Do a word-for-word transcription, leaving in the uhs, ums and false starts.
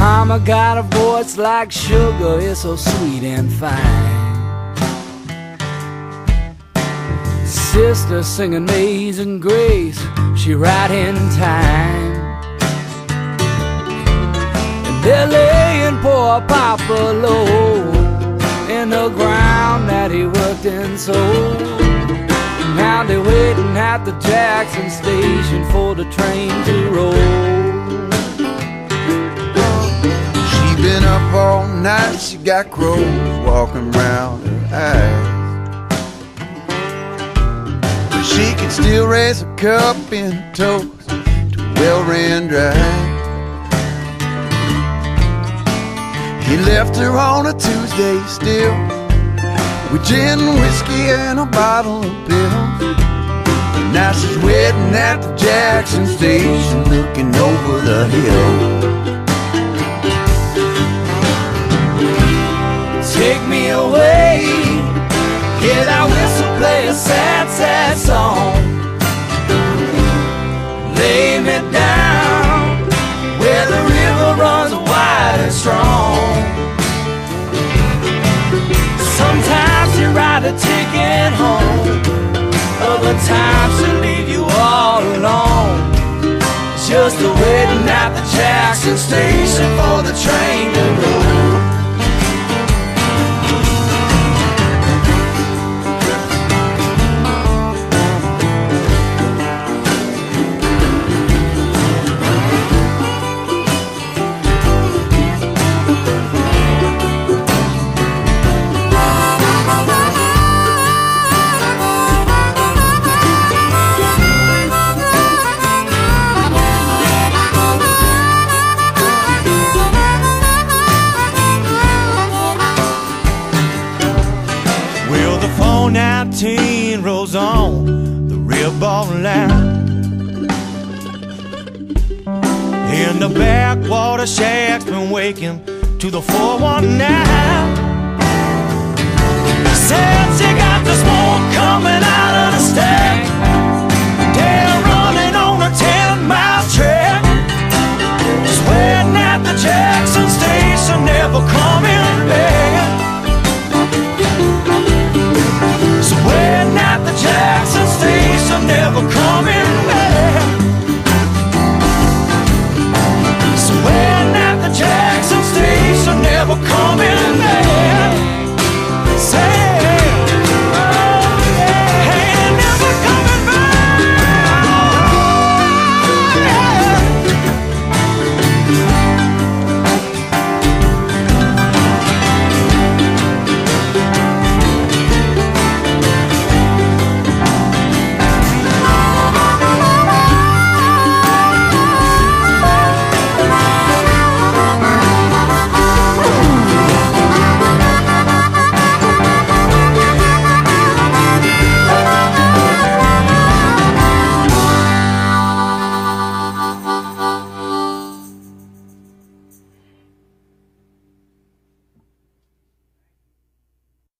Mama got a voice like sugar, it's so sweet and fine. Sister singing Amazing Grace, she right in time. And they're laying poor Papa low in the ground that he worked and sold. Now they're waiting at the Jackson station for the train to roll. She been up all night, she got crows walking around her eyes. But she can still raise a cup and a toast to well-ran drive. He left her on a Tuesday still, with gin and whiskey and a bottle of pills. Now she's waiting at the Jackson station, looking over the hill. Take me away, hear that whistle play a sad, sad song. Lay me down where the river runs wide and strong. Sometimes you ride a ticket home, other times she'll leave you all alone. Just a waiting at the Jackson station for the train to roll. nineteen rolls on the ribbon line. In the backwater shack's been waking to the four one nine. Said she got the smoke coming out of the stack.